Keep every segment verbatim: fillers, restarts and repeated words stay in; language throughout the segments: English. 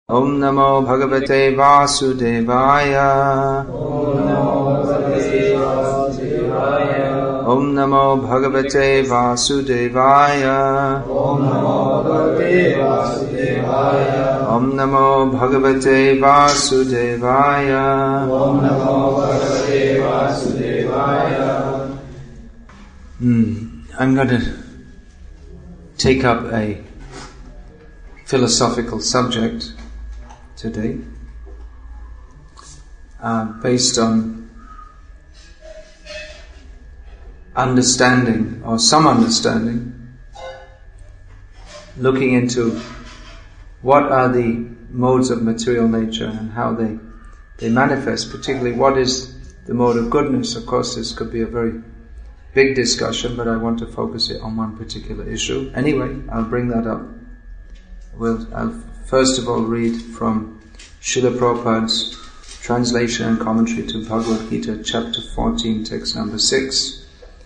Om Namo Bhagavate Vasudevaya. Om Namo Bhagavate Vasudevaya. Om Namo Bhagavate Vasudevaya. Om Namo Bhagavate Vasudevaya. Om Namo Bhagavate Vasudevaya. Hmm. I'm going to take up a philosophical subject today, uh, based on understanding, or some understanding, looking into what are the modes of material nature and how they they manifest, particularly what is the mode of goodness. Of course, this could be a very big discussion, but I want to focus it on one particular issue. Anyway, I'll bring that up. We'll, I'll first of all read from Srila Prabhupada's translation and commentary to Bhagavad Gita, chapter fourteen, text number six.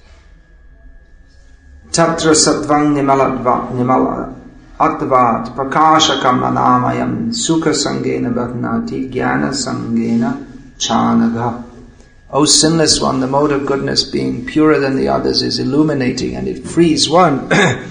Tatra sattvang nimaladva nimala atvat prakashakam anamayam sukha sangena bhatnati jnana sangena chanaga. O sinless one, the mode of goodness, being purer than the others, is illuminating, and it frees one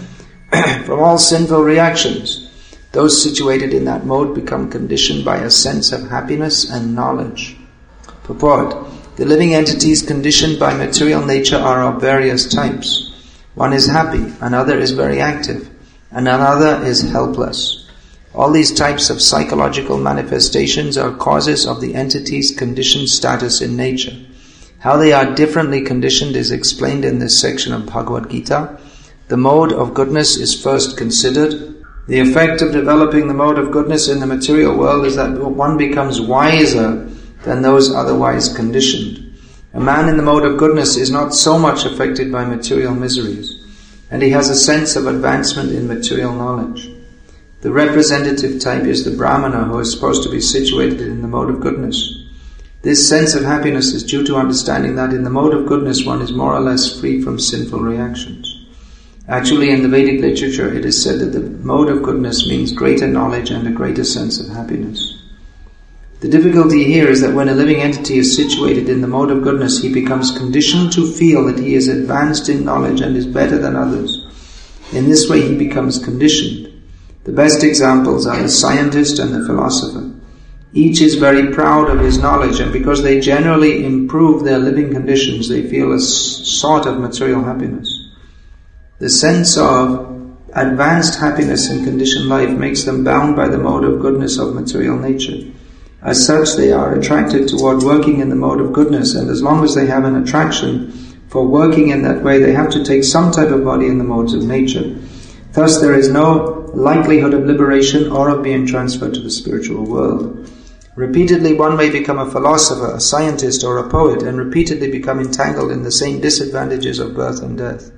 from all sinful reactions. Those situated in that mode become conditioned by a sense of happiness and knowledge. Purport: the living entities conditioned by material nature are of various types. One is happy, another is very active, and another is helpless. All these types of psychological manifestations are causes of the entity's conditioned status in nature. How they are differently conditioned is explained in this section of Bhagavad Gita. The mode of goodness is first considered. The effect of developing the mode of goodness in the material world is that one becomes wiser than those otherwise conditioned. A man in the mode of goodness is not so much affected by material miseries, and he has a sense of advancement in material knowledge. The representative type is the Brahmana, who is supposed to be situated in the mode of goodness. This sense of happiness is due to understanding that in the mode of goodness one is more or less free from sinful reactions. Actually, in the Vedic literature, it is said that the mode of goodness means greater knowledge and a greater sense of happiness. The difficulty here is that when a living entity is situated in the mode of goodness, he becomes conditioned to feel that he is advanced in knowledge and is better than others. In this way, he becomes conditioned. The best examples are the scientist and the philosopher. Each is very proud of his knowledge, and because they generally improve their living conditions, they feel a sort of material happiness. The sense of advanced happiness in conditioned life makes them bound by the mode of goodness of material nature. As such, they are attracted toward working in the mode of goodness, and as long as they have an attraction for working in that way, they have to take some type of body in the modes of nature. Thus, there is no likelihood of liberation or of being transferred to the spiritual world. Repeatedly, one may become a philosopher, a scientist, or a poet, and repeatedly become entangled in the same disadvantages of birth and death.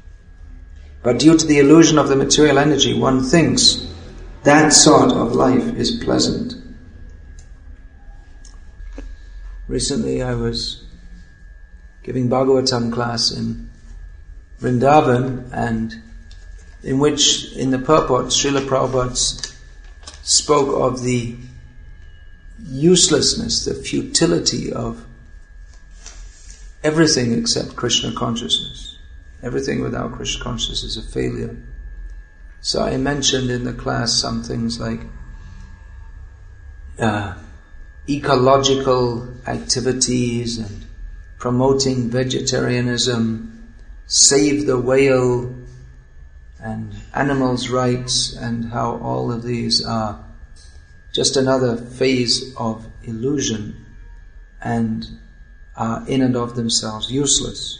But due to the illusion of the material energy, one thinks that sort of life is pleasant. Recently I was giving Bhagavatam class in Vrindavan, and in which, in the purport, Srila Prabhupada spoke of the uselessness, the futility of everything except Krishna consciousness. Everything without Krishna consciousness is a failure. So I mentioned in the class some things like uh, ecological activities and promoting vegetarianism, save the whale, and animals' rights, and how all of these are just another phase of illusion and are in and of themselves useless.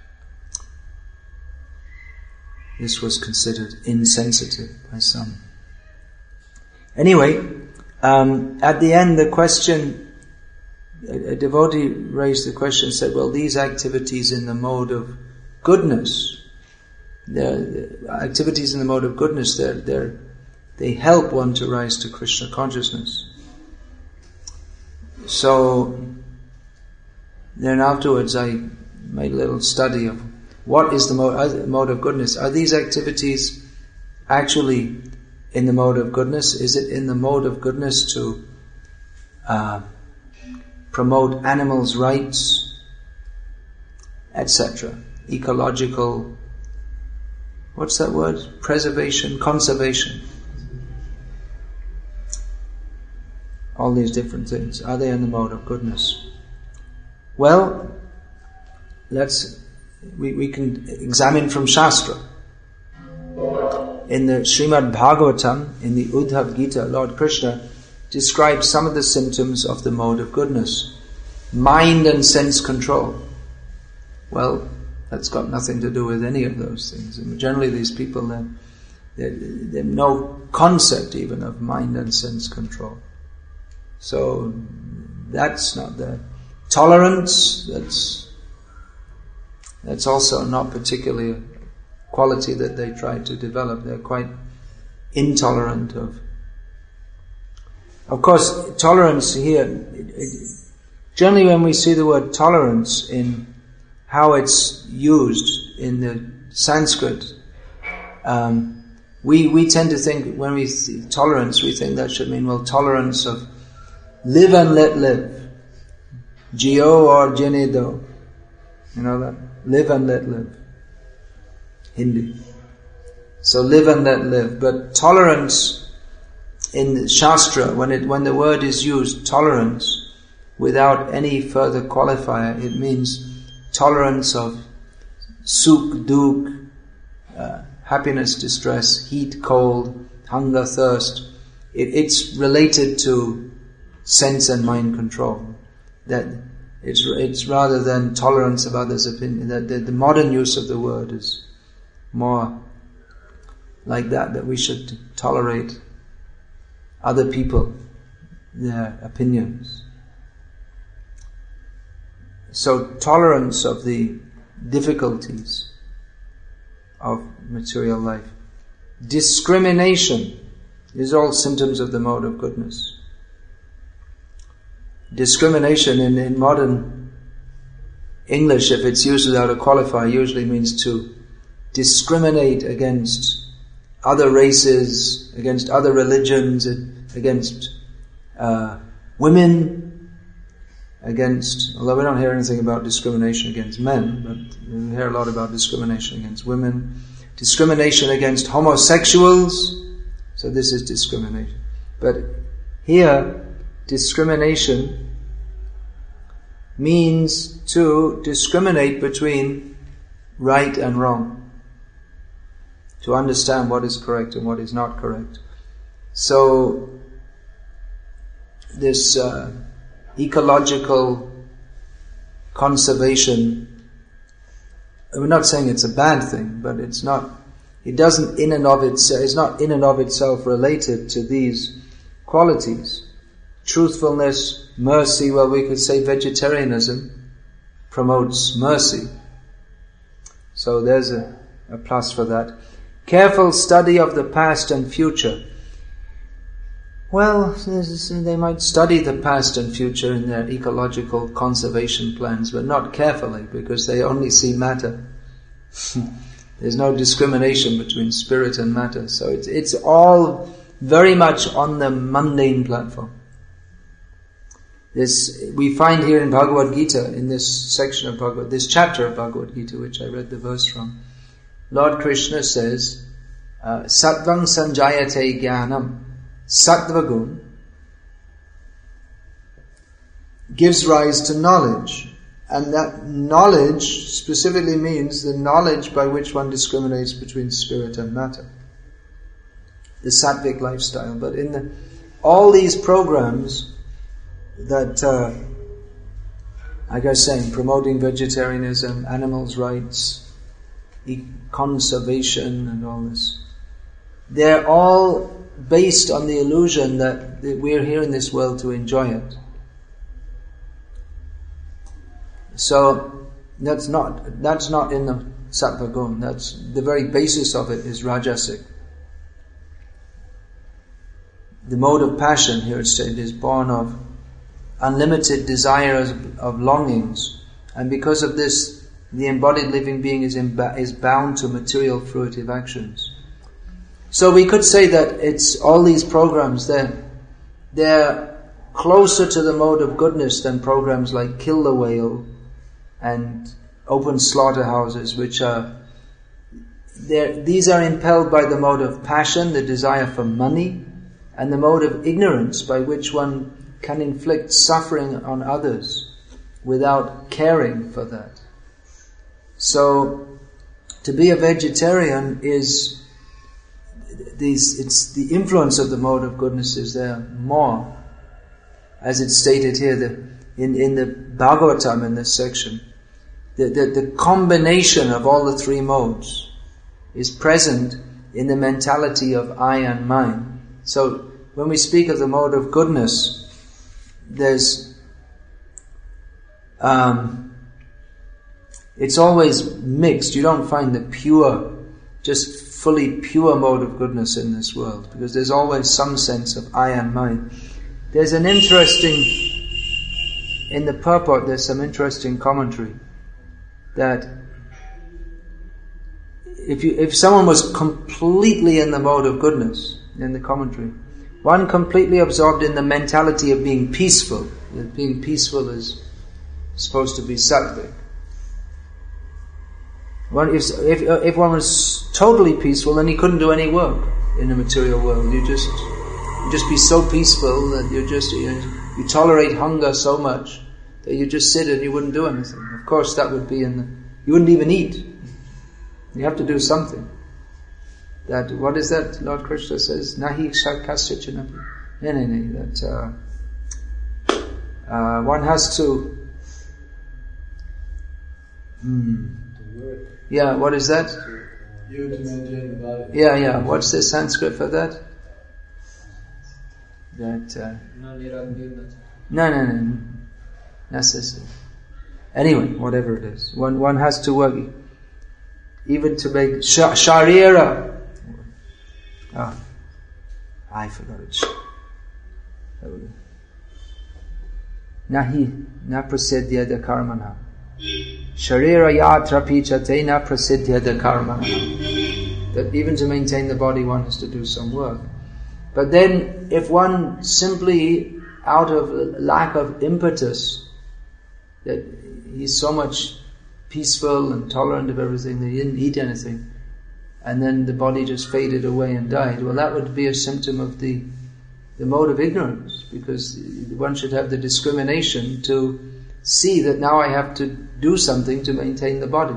This was considered insensitive by some. Anyway, um, at the end the question, a, a devotee raised the question, said, well, these activities in the mode of goodness, the activities in the mode of goodness, they're, they're, they help one to rise to Krishna consciousness. So, then afterwards I made a little study of what is the mode, mode of goodness. Are these activities actually in the mode of goodness? Is it in the mode of goodness to uh, promote animals' rights, et cetera? Ecological, what's that word? Preservation, conservation. All these different things. Are they in the mode of goodness? Well, let's, we, we can examine from Shastra. In the Srimad Bhagavatam, in the Uddhav Gita, Lord Krishna describes some of the symptoms of the mode of goodness. Mind and sense control. Well, that's got nothing to do with any of those things. And generally these people, they they have no concept even of mind and sense control. So that's not there. Tolerance, that's that's also not particularly a quality that they try to develop. They're quite intolerant of. Of course, tolerance here, it, it, generally when we see the word tolerance in how it's used in the Sanskrit, um, we we tend to think, when we see tolerance, we think that should mean, well, tolerance of live and let live. Jio or jene do. You know that? Live and let live. Hindi. So live and let live. But tolerance in the Shastra, when it when the word is used, tolerance, without any further qualifier, it means tolerance of sukh, dukh, uh, happiness, distress, heat, cold, hunger, thirst. It, it's related to sense and mind control. That it's it's rather than tolerance of others' opinion. That the, the modern use of the word is more like that. That we should tolerate other people, their opinions. So tolerance of the difficulties of material life. Discrimination is all symptoms of the mode of goodness. Discrimination in, in modern English, if it's used without a qualifier, usually means to discriminate against other races, against other religions, against uh, women, against, although we don't hear anything about discrimination against men, but we hear a lot about discrimination against women, discrimination against homosexuals, so this is discrimination. But here, discrimination means to discriminate between right and wrong, to understand what is correct and what is not correct. So, this uh, ecological conservation, we're not saying it's a bad thing, but it's not, it doesn't in and of itself, it's not in and of itself related to these qualities. Truthfulness, mercy, well, we could say vegetarianism promotes mercy. So there's a, a plus for that. Careful study of the past and future. Well, they might study the past and future in their ecological conservation plans, but not carefully, because they only see matter. There's no discrimination between spirit and matter. So it's, it's all very much on the mundane platform. This, we find here in Bhagavad Gita, in this section of Bhagavad, this chapter of Bhagavad Gita, which I read the verse from, Lord Krishna says, uh, Sattvang sanjayate jnanam, Sattvagun gives rise to knowledge, and that knowledge specifically means the knowledge by which one discriminates between spirit and matter, the sattvic lifestyle. But in the, all these programs that, uh, like I was saying, promoting vegetarianism, animals' rights, conservation and all this, they're all based on the illusion that, that we're here in this world to enjoy it. So that's not that's not in the Sattva Gun. That's the very basis of it is Rajasic. The mode of passion, here it's stated, is born of unlimited desires of longings, and because of this, the embodied living being is imba- is bound to material fruitive actions. So we could say that it's all these programs, they're, they're closer to the mode of goodness than programs like Kill the Whale and Open Slaughterhouses, which are, these are impelled by the mode of passion, the desire for money, and the mode of ignorance by which one can inflict suffering on others without caring for that. So, to be a vegetarian is, these, it's the influence of the mode of goodness is there more. As it's stated here, the, in, in the Bhagavatam, in this section, the, the, the combination of all the three modes is present in the mentality of I and mine. So, when we speak of the mode of goodness, there's, um, it's always mixed. You don't find the pure, just fully pure mode of goodness in this world, because there's always some sense of I and mine. There's an interesting, in the purport there's some interesting commentary, that if you, if someone was completely in the mode of goodness, in the commentary, one completely absorbed in the mentality of being peaceful, that being peaceful is supposed to be sattvic. One, if, if, if one was totally peaceful, then he couldn't do any work in the material world. You just, you just be so peaceful that you just, you, you tolerate hunger so much that you just sit and you wouldn't do anything. Of course, that would be in the, you wouldn't even eat. You have to do something. That, what is that? Lord Krishna says, Nahi Shakasya Chinapi. No, no, no, that, uh, uh, one has to, hmm. Yeah, what is that? You to maintain the body. Yeah, yeah, what's the Sanskrit for that? That, uh, no, no, no, necessary. Anyway, whatever it is. One, one has to work, even to make, sh- sharira. Ah, I forgot it. Nahi, na prasidhyada karmana. Sharira yatrapi chatena prasidhyada karmana. That even to maintain the body one has to do some work. But then, if one simply, out of lack of impetus, that he's so much peaceful and tolerant of everything that he didn't eat anything, and then the body just faded away and died, well, that would be a symptom of the the mode of ignorance, because one should have the discrimination to see that now I have to do something to maintain the body.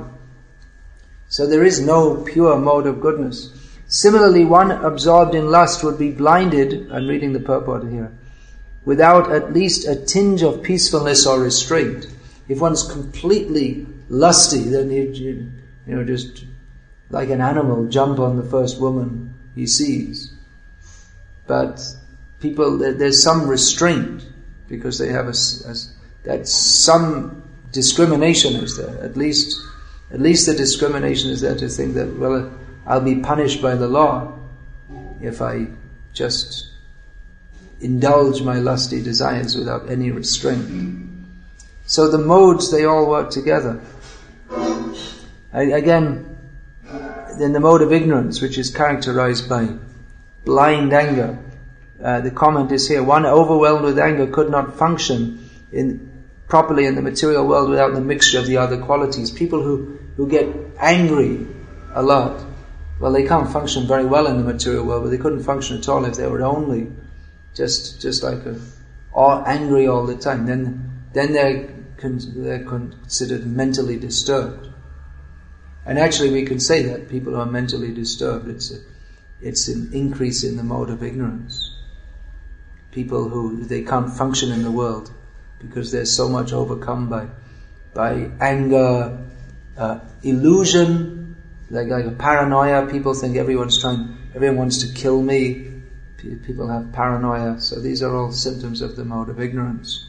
So there is no pure mode of goodness. Similarly, one absorbed in lust would be blinded, I'm reading the purport here, without at least a tinge of peacefulness or restraint. If one's completely lusty, then you, you, you know, just like an animal, jump on the first woman he sees. But people, there's some restraint, because they have a, a that some discrimination is there. At least, at least the discrimination is there to think that, well, I'll be punished by the law if I just indulge my lusty desires without any restraint. So the modes, they all work together. I, again, in the mode of ignorance, which is characterized by blind anger, uh, the comment is here, one overwhelmed with anger could not function in properly in the material world without the mixture of the other qualities. People who, who get angry a lot, well, they can't function very well in the material world, but they couldn't function at all if they were only just just like a, all angry all the time. Then then they're, con- they're considered mentally disturbed. And actually we can say that people who are mentally disturbed, it's a, it's an increase in the mode of ignorance. People who, they can't function in the world because they're so much overcome by by anger, uh, illusion, like like a paranoia. People think everyone's trying, everyone wants to kill me. P- people have paranoia. So these are all symptoms of the mode of ignorance.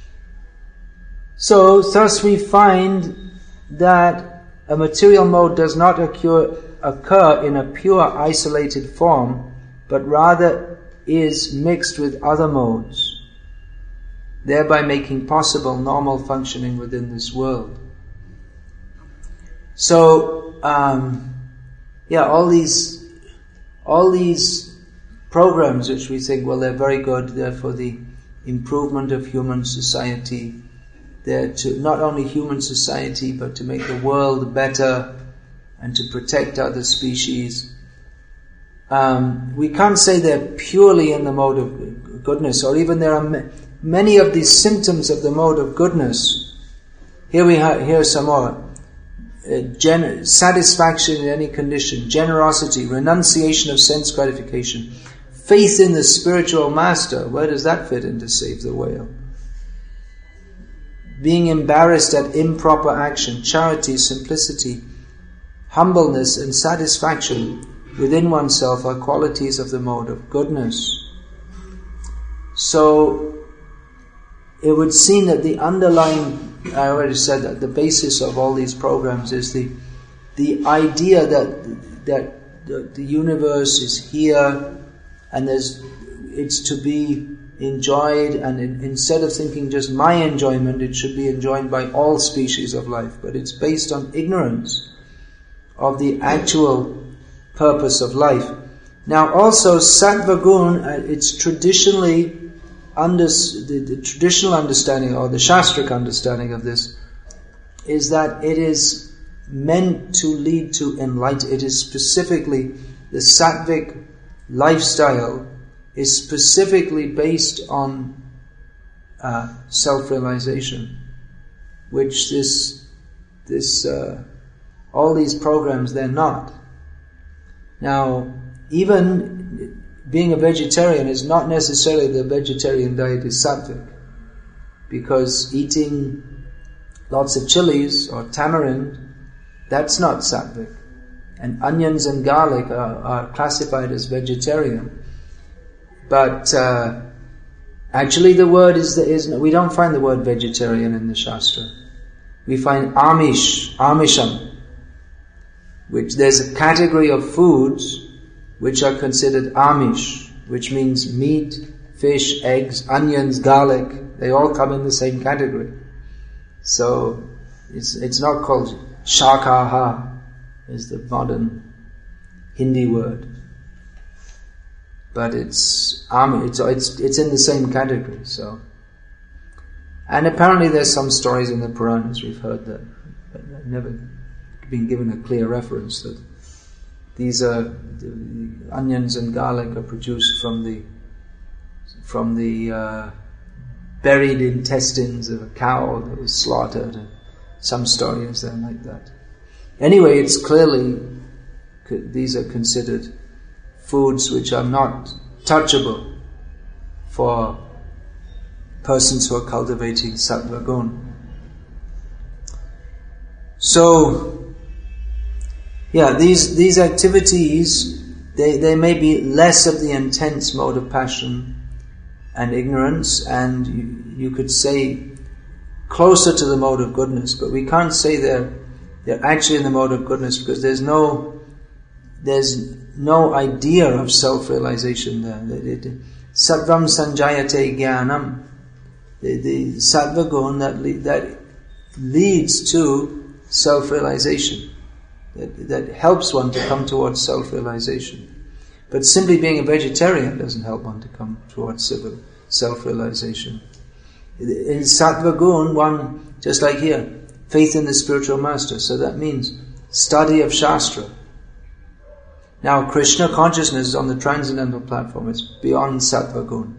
So thus we find that a material mode does not occur, occur in a pure isolated form, but rather is mixed with other modes, thereby making possible normal functioning within this world. So, um, yeah, all these, all these programs which we think, well, they're very good, they're for the improvement of human society, they're to not only human society, but to make the world better and to protect other species. Um, we can't say they're purely in the mode of goodness, or even there are ma- many of these symptoms of the mode of goodness. Here we have, here are some more. Uh, gen- satisfaction in any condition, generosity, renunciation of sense gratification, faith in the spiritual master. Where does that fit into Save the Whale? Being embarrassed at improper action, charity, simplicity, humbleness and satisfaction within oneself are qualities of the mode of goodness. So it would seem that the underlying, I already said that the basis of all these programs is the the idea that that the, the universe is here and there's it's to be enjoyed, and in, instead of thinking just my enjoyment, it should be enjoyed by all species of life. But it's based on ignorance of the actual purpose of life. Now also Sattva Gun, uh, it's traditionally under, the, the traditional understanding or the Shastric understanding of this is that it is meant to lead to enlightenment. It is specifically, the Sattvic lifestyle is specifically based on uh, self-realization, which this this uh, all these programs, they're not. Now, even being a vegetarian is not necessarily the vegetarian diet is sattvic, because eating lots of chilies or tamarind, that's not sattvic. And onions and garlic are, are classified as vegetarian. But uh, actually the word is, is, we don't find the word vegetarian in the Shastra. We find Amish, Amisham, which there's a category of foods which are considered Amish, which means meat, fish, eggs, onions, garlic. They all come in the same category. So it's it's not called Shakaha, is the modern Hindi word, but it's Amish. It's it's it's in the same category. So, and apparently there's some stories in the Puranas we've heard that, but I've never been given a clear reference that these are the onions and garlic are produced from the from the uh, buried intestines of a cow that was slaughtered. Some stories there like that. Anyway, it's clearly these are considered foods which are not touchable for persons who are cultivating sattva gun. So, yeah, these these activities, they, they may be less of the intense mode of passion and ignorance, and you, you could say closer to the mode of goodness, but we can't say they're they're actually in the mode of goodness, because there's no there's no idea of self-realization there. Sattvam sanjayate jnanam, the, the sattva gun that le- that leads to self-realization, that that helps one to come towards self-realization. But simply being a vegetarian doesn't help one to come towards self-realization. In sattva gun, one, just like here, faith in the spiritual master. So that means study of Shastra. Now, Krishna consciousness is on the transcendental platform. It's beyond sattva gun.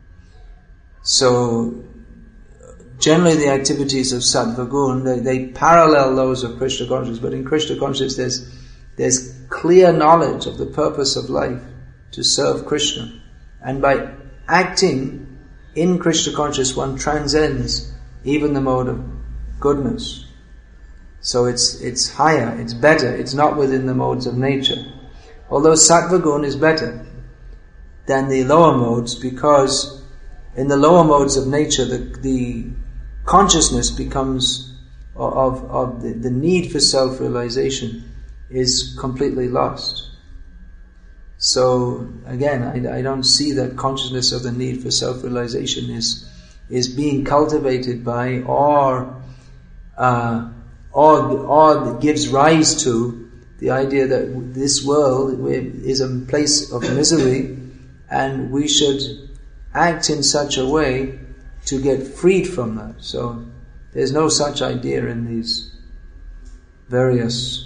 So, generally the activities of sattva gun, they, they parallel those of Krishna consciousness. But in Krishna consciousness, there's there's clear knowledge of the purpose of life, to serve Krishna. And by acting in Krishna consciousness, one transcends even the mode of goodness. So it's it's higher, it's better, it's not within the modes of nature. Although sattva gun is better than the lower modes, because in the lower modes of nature, the, the consciousness becomes of, of the, the need for self-realization is completely lost. So again, I, I don't see that consciousness of the need for self-realization is is being cultivated by, or uh, or or gives rise to The idea that this world is a place of misery and we should act in such a way to get freed from that. So there's no such idea in these various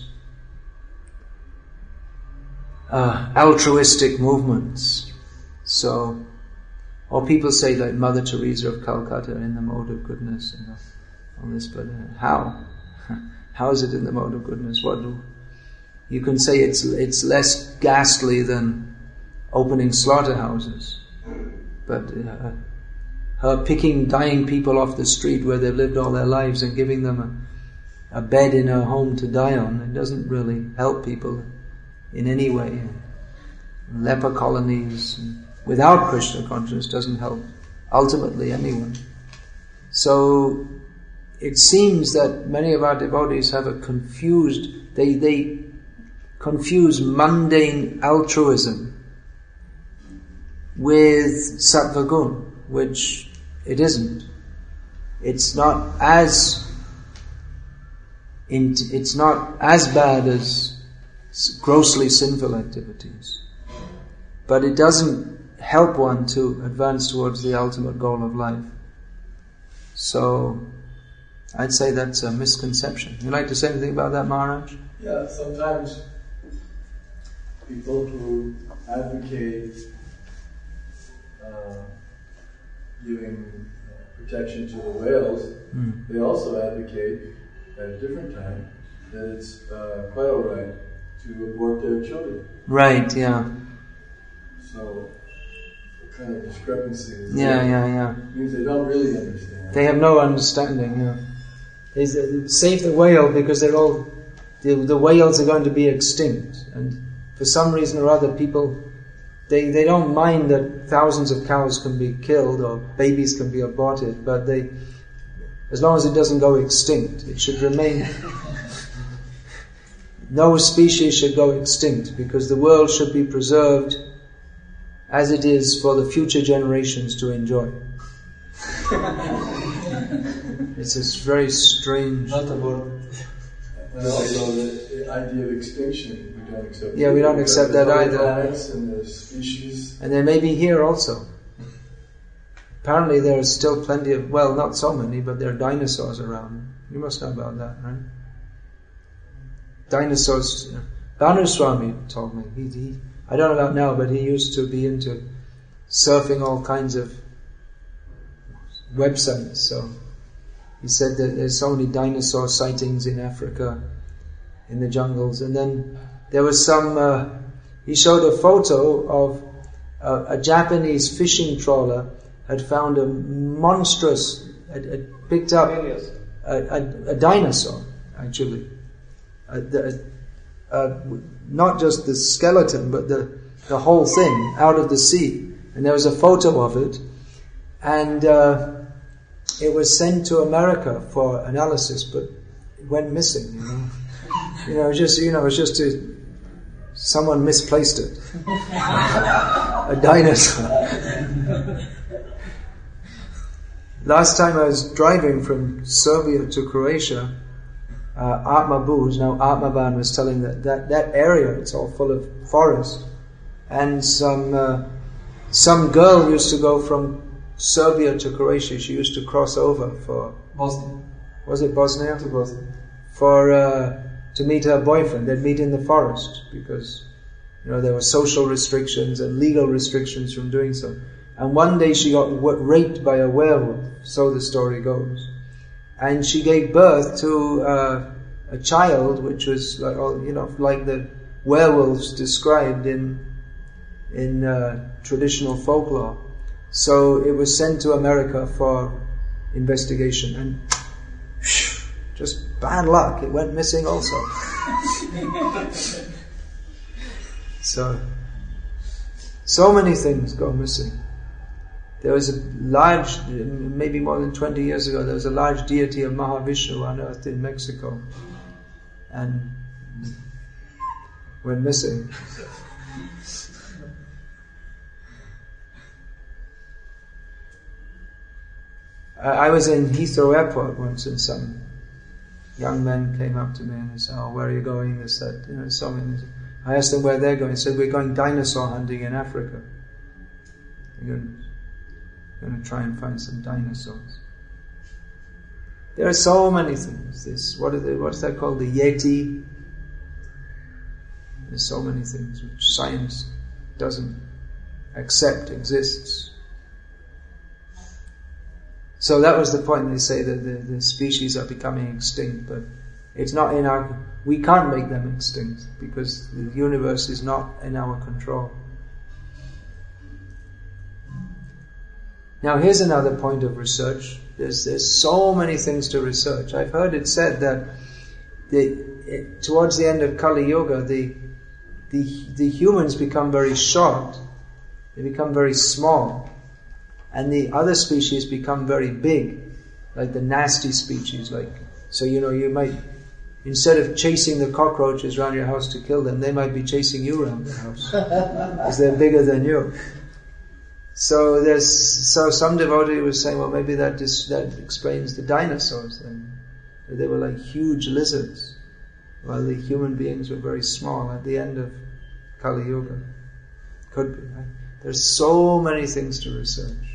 uh, altruistic movements. So, or people say like Mother Teresa of Calcutta in the mode of goodness and all this, but uh, how? How is it in the mode of goodness? What do you can say it's it's less ghastly than opening slaughterhouses, but uh, her picking dying people off the street where they've lived all their lives and giving them a, a bed in her home to die on, it doesn't really help people in any way. Leper colonies without Krishna consciousness doesn't help ultimately anyone. So it seems that many of our devotees have a confused, they, they confuse mundane altruism with sattva gun, which it isn't. It's not as it's not as bad as grossly sinful activities, but it doesn't help one to advance towards the ultimate goal of life. So I'd say that's a misconception. You like to say anything about that, Maharaj? Yeah, sometimes people who advocate uh, giving uh, protection to the whales, mm. they also advocate at a different time that it's uh, quite all right to abort their children. Right, yeah. So, what kind of discrepancy is yeah, there? Yeah, yeah, yeah. It means they don't really understand. They have no understanding, yeah. They save the whale because they're all, the, the whales are going to be extinct. And for some reason or other, people, they, they don't mind that thousands of cows can be killed or babies can be aborted, but they, as long as it doesn't go extinct, it should remain. No species should go extinct because the world should be preserved as it is for the future generations to enjoy. It's this very strange. Not about. And also the idea of extinction, we don't accept. Yeah, we don't accept that either. Planets and the species. And they may be here also. Apparently there are still plenty of, well, not so many, but there are dinosaurs around. You must know about that, right? Dinosaurs. Bhanu Swami told me. He, he, I don't know about now, but he used to be into surfing all kinds of websites. So he said that there's so many dinosaur sightings in Africa, in the jungles. And then there was some, uh, he showed a photo of uh, a Japanese fishing trawler had found a monstrous, had, had picked up a, a, a dinosaur, actually. A, a, a, not just the skeleton, but the, the whole thing out of the sea. And there was a photo of it. And uh, it was sent to America for analysis, but it went missing, you know. You know, just, you know, it was just a, someone misplaced it. A dinosaur. Last time I was driving from Serbia to Croatia, uh, Atma Buz, now Atmaban was telling that, that that area, it's all full of forest. And some uh, some girl used to go from Serbia to Croatia. She used to cross over for Bosnia. Was it Bosnia? To Bosnia. For uh, to meet her boyfriend. They'd meet in the forest because, you know, there were social restrictions and legal restrictions from doing so. And one day she got raped by a werewolf, so the story goes. And she gave birth to uh, a child which was like, you know, like the werewolves described in in uh, traditional folklore. So it was sent to America for investigation, and just bad luck, it went missing also. so, so many things go missing. There was a large, maybe more than twenty years ago, there was a large deity of Mahavishnu unearthed in Mexico, and went missing. I was in Heathrow Airport once, and some young men came up to me and they said, "Oh, where are you going?" They said, you know, so many. I asked them where they're going. They said, "We're going dinosaur hunting in Africa. We're going, going to try and find some dinosaurs." There are so many things. This, what are they, what's that called? The Yeti. There's so many things which science doesn't accept exists. So that was the point. They say that the, the species are becoming extinct, but it's not in our... We can't make them extinct because the universe is not in our control. Now here's another point of research. There's there's so many things to research. I've heard it said that the, it, towards the end of Kali Yuga, the, the the humans become very short, they become very small, and the other species become very big, like the nasty species. Like so, you know, you might, instead of chasing the cockroaches around your house to kill them, they might be chasing you around the house because they're bigger than you. So there's so some devotee was saying, well, maybe that dis, that explains the dinosaurs then. They were like huge lizards, while the human beings were very small at the end of Kali Yuga. Could be, right? There's so many things to research.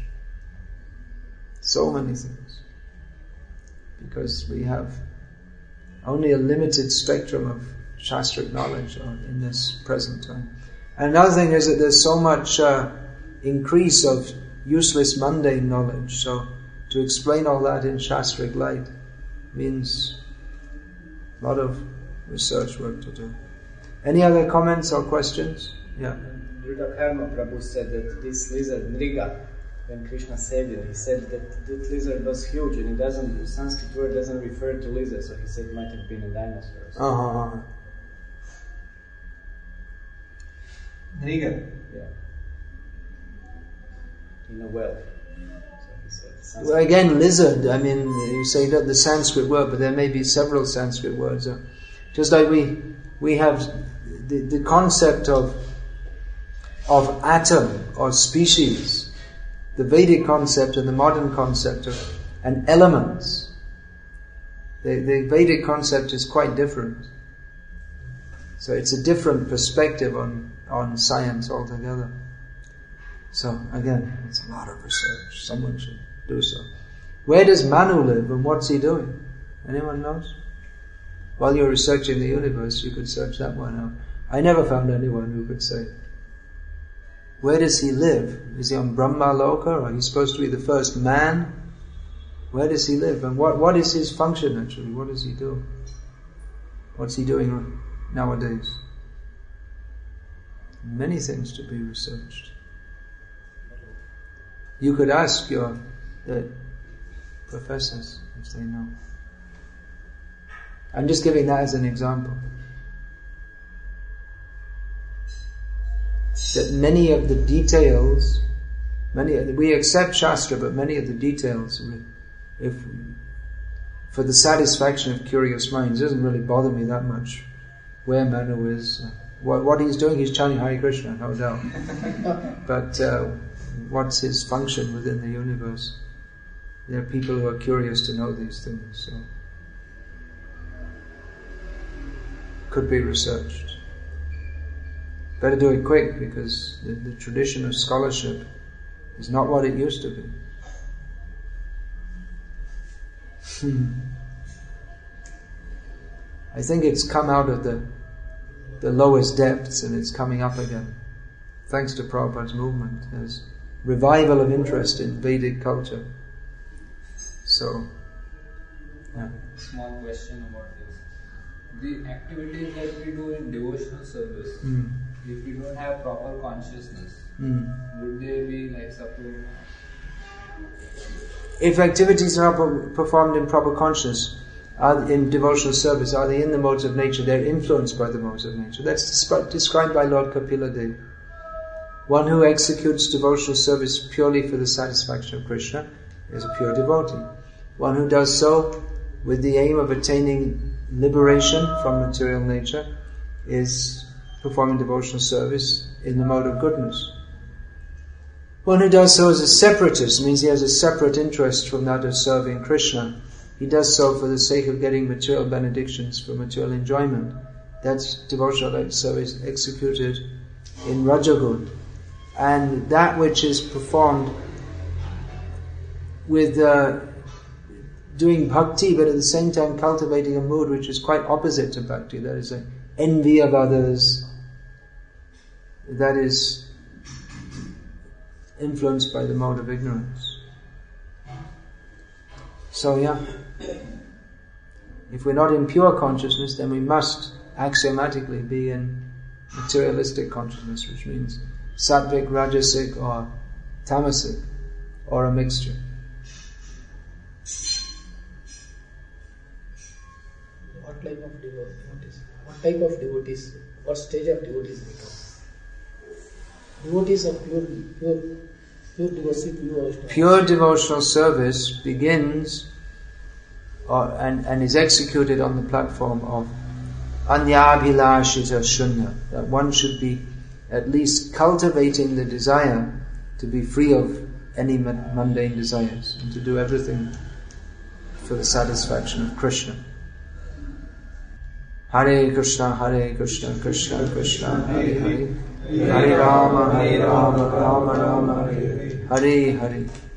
So many things. Because we have only a limited spectrum of Shastric knowledge in this present time. And another thing is that there's so much uh, increase of useless mundane knowledge, so to explain all that in Shastric light means a lot of research work to do. Any other comments or questions? Yeah. Dhrutakarma Prabhu said that this lizard, Mriga, when Krishna said it, he said that that lizard was huge, and it doesn't, the Sanskrit word doesn't refer to lizard, so he said it might have been a dinosaur. Uh-huh. Mriga? Yeah. In a well. So he said, well, again, lizard, I mean, you say that the Sanskrit word, but there may be several Sanskrit words. Just like we we have the, the concept of of atom or species, the Vedic concept and the modern concept of and elements. The, the Vedic concept is quite different. So it's a different perspective on, on science altogether. So again, it's a lot of research. Someone should do so. Where does Manu live and what's he doing? Anyone knows? While you're researching the universe, you could search that one out. I never found anyone who could say. Where does he live? Is he on Brahma Loka, or he's supposed to be the first man? Where does he live? And what, what is his function actually? What does he do? What's he doing nowadays? Many things to be researched. You could ask your the professors if they know. I'm just giving that as an example. That many of the details, many we accept Shastra, but many of the details, if for the satisfaction of curious minds, it doesn't really bother me that much where Manu is. What, what he's doing, he's chanting Hare Krishna, no doubt. But uh, what's his function within the universe? There are people who are curious to know these things, so could be researched. Better do it quick, because the, the tradition of scholarship is not what it used to be. Hmm. I think it's come out of the the lowest depths and it's coming up again. Thanks to Prabhupada's movement. There's revival of interest in Vedic culture. So, yeah. Small question about this. The activities that we do in devotional service, Mm. if we don't have proper consciousness, Mm. would they be like support? If activities are not performed in proper consciousness, are in devotional service, are they in the modes of nature? They're influenced by the modes of nature. That's described by Lord Kapila Dev. One who executes devotional service purely for the satisfaction of Krishna is a pure devotee. One who does so with the aim of attaining liberation from material nature is performing devotional service in the mode of goodness. One who does so as a separatist means he has a separate interest from that of serving Krishna. he does so for the sake of getting material benedictions, for material enjoyment. That's devotional service executed in Rajagun. And that which is performed with uh, doing bhakti, but at the same time cultivating a mood which is quite opposite to bhakti, that is an envy of others, that is influenced by the mode of ignorance. So yeah, if we're not in pure consciousness, then we must axiomatically be in materialistic consciousness, which means sattvic, rajasic or tamasic, or a mixture. What type of devotees? What type of devotees? What stage of devotees become? Devotees of pure, pure, pure devotion, pure Vaishnava. Pure devotional service begins or, and, and is executed on the platform of anyabhilashita shunya, that one should be at least cultivating the desire to be free of any mundane desires and to do everything for the satisfaction of Krishna. Hare Krishna, Hare Krishna, Krishna Krishna, Hare Hare, Hare Rama, Hare Rama, Rama Rama, Hare Hare.